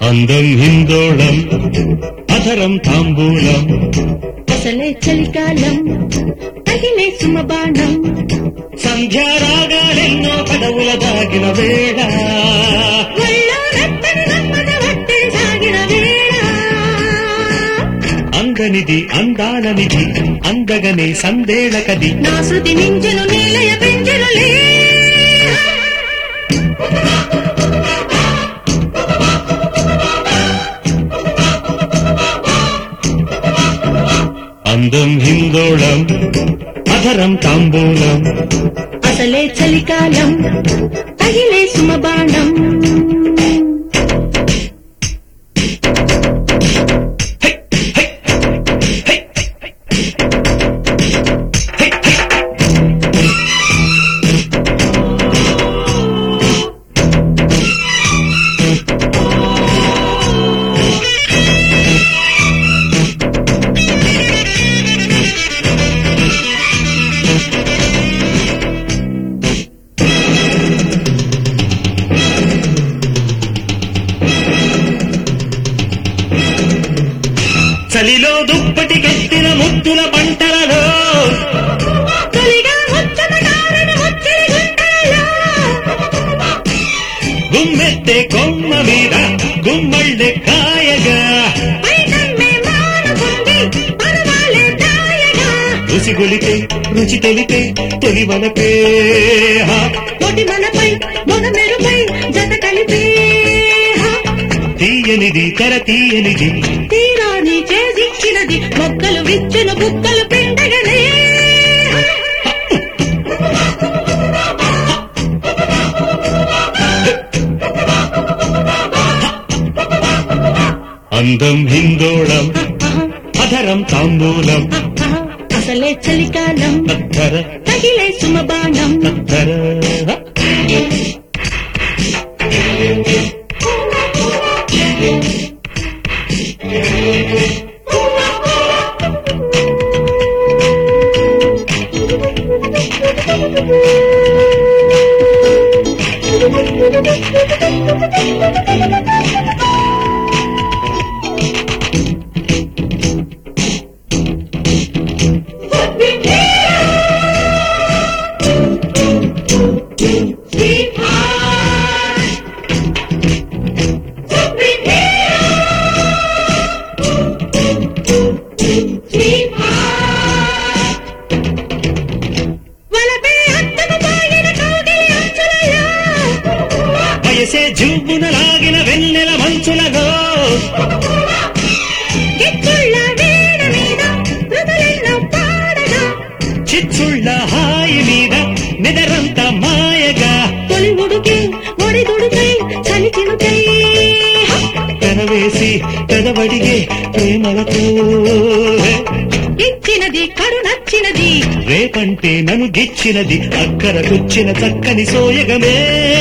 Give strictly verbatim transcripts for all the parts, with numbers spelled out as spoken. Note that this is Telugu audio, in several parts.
అందం హిందోళం అధరం తాంబూలం అసలే చలికాలం తగిలే సుమబాణం సంధ్యారాగాలెన్నో పదవుల దాగిన వేళ అందనిది అందాలనిది అందగనే సందేళకది నా శృతి నింజను నీలయ పెంజనులే అందం హిందోళం అధరం తాంబూలం అసలే చలికాలం తగిలే సుమబాణం చలిలో దుప్పటి కట్టిన ముద్దుల పంటలలో గుమ్మెత్తే కొమ్మ మీద గుమ్మళ్ళె కాయగా రుచి గొలితే రుచి తెలితే తొలి వలపే మనపై మన మెరుపై జత కలిపే తీయనిది తెర తీయనిది తీరాని చేసిచ్చినది మొక్కలు విచ్చిన బుక్కలు పిండగనే అందం హిందోళం అధరం తాంబూలం అసలే చలికాలం అద్ధర తగిలే సుమబాణం అద్ధర వయసే జువ్వున లాగిన వెన్నెల మంచులలో చిచ్చుళ్ళ హాయి మీద నిదరంత మాయగా తొలి ఉడుకి ఒడిదుడుకై చలి చినుకై పెనవేసి పెదవడిగే ప్రేమలతో ఇచ్చినది కరుణచ్చినది రేపంటే నన్ను గిచ్చినది అక్కరకొచ్చిన చక్కని సోయగమే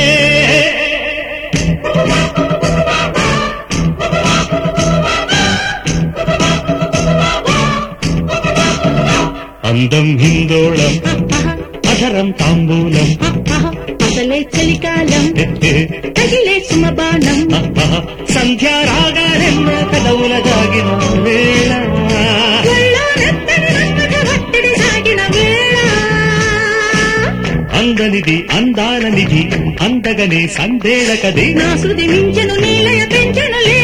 అందం హిందోళం అధరం తాంబూలం అసలే చలికాలం తగిలే సుమబాణం సంధ్యారాగాలెన్నో పెదవుల దాగిన వేళ అందనిది అందాలనిది అందగనే సందేళకది నా శృతి మించెను నీలయ పెంచెనులే